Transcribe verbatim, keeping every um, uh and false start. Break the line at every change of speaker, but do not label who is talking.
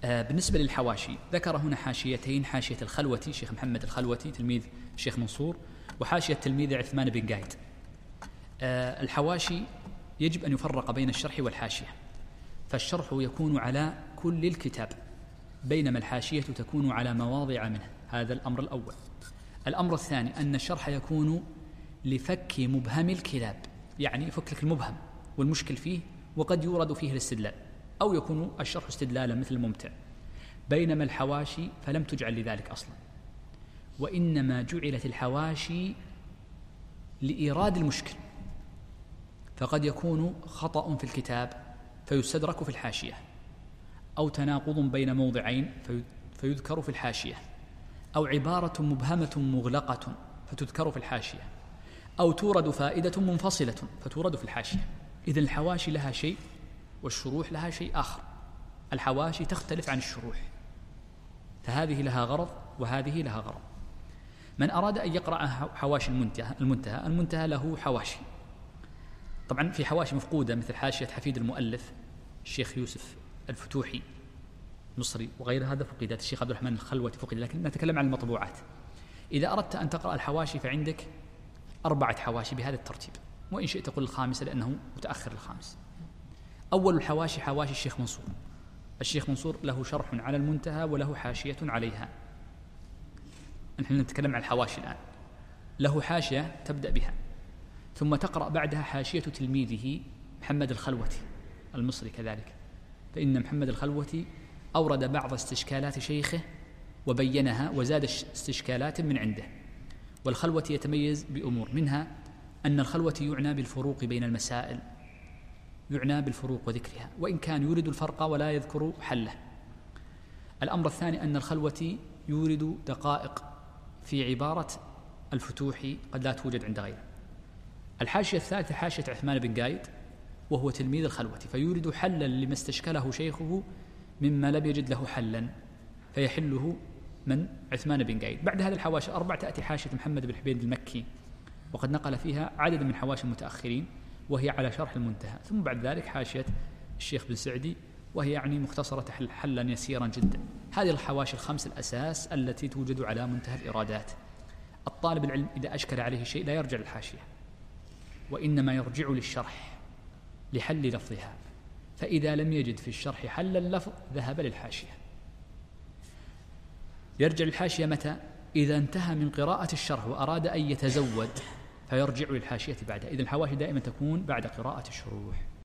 بالنسبة للحواشي ذكر هنا حاشيتين: حاشية الخلوتي شيخ محمد الخلوتي تلميذ الشيخ منصور، وحاشية تلميذ عثمان بن قايد. الحواشي يجب أن يفرق بين الشرح والحاشية، فالشرح يكون على كل الكتاب، بينما الحاشية تكون على مواضع منه. هذا الأمر الأول. الأمر الثاني أن الشرح يكون لفك مبهم الكتاب، يعني يفك لك المبهم والمشكل فيه، وقد يورد فيه الاستدلال، أو يكون الشرح استدلالا مثل الممتع. بينما الحواشي فلم تجعل لذلك أصلا، وإنما جعلت الحواشي لإيراد المشكل، فقد يكون خطأ في الكتاب فيستدرك في الحاشية، أو تناقض بين موضعين فيذكر في الحاشية، أو عبارة مبهمة مغلقة فتذكر في الحاشية، أو تورد فائدة منفصلة فتورد في الحاشية. إذن الحواشي لها شيء والشروح لها شيء آخر. الحواشي تختلف عن الشروح، فهذه لها غرض وهذه لها غرض. من أراد أن يقرأ حواشي المنتهى المنتهى المنتهى له حواشي، طبعا في حواشي مفقودة مثل حاشية حفيد المؤلف الشيخ يوسف الفتوحي مصري وغير هذا فقدت، الشيخ عبد الرحمن الخلوتي فقد، لكن نتكلم عن المطبوعات. إذا أردت أن تقرأ الحواشي فعندك أربعة حواشي بهذا الترتيب، وإن شئت قل الخامسة لأنه متأخر الخامس. أول الحواشي حواشي الشيخ منصور. الشيخ منصور له شرح على المنتهى وله حاشية عليها. نحن نتكلم عن الحواشي الآن. له حاشية تبدأ بها، ثم تقرأ بعدها حاشية تلميذه محمد الخلوتي المصري كذلك، فإن محمد الخلوتي أورد بعض استشكالات شيخه وبينها وزاد استشكالات من عنده. والخلوتي يتميز بأمور، منها أن الخلوتي يعنى بالفروق بين المسائل، يعنى بالفروق وذكرها، وإن كان يورد الفرق ولا يذكر حله. الأمر الثاني أن الخلوتي يورد دقائق في عبارة الفتوحي قد لا توجد عند غيره. الحاشية الثالثة حاشية عثمان بن قايد وهو تلميذ الخلوتي، فيورد حلا لما استشكله شيخه مما لم يجد له حلا فيحله من عثمان بن قايد. بعد هذه الحواشي الأربع تأتي حاشية محمد بن حبيب المكي، وقد نقل فيها عدد من حواشي المتأخرين وهي على شرح المنتهى. ثم بعد ذلك حاشية الشيخ بن سعدي وهي يعني مختصرة تحل حلا يسيرا جدا. هذه الحواشي الخمس الأساس التي توجد على منتهى الإرادات. الطالب العلم إذا أشكل عليه شيء لا يرجع للحاشية، وإنما يرجع للشرح لحل لفظها، فإذا لم يجد في الشرح حل اللفظ ذهب للحاشية. يرجع للحاشية متى؟ إذا انتهى من قراءة الشرح وأراد أن يتزود فيرجع للحاشية بعدها. إذن الحواشي دائما تكون بعد قراءة الشروح.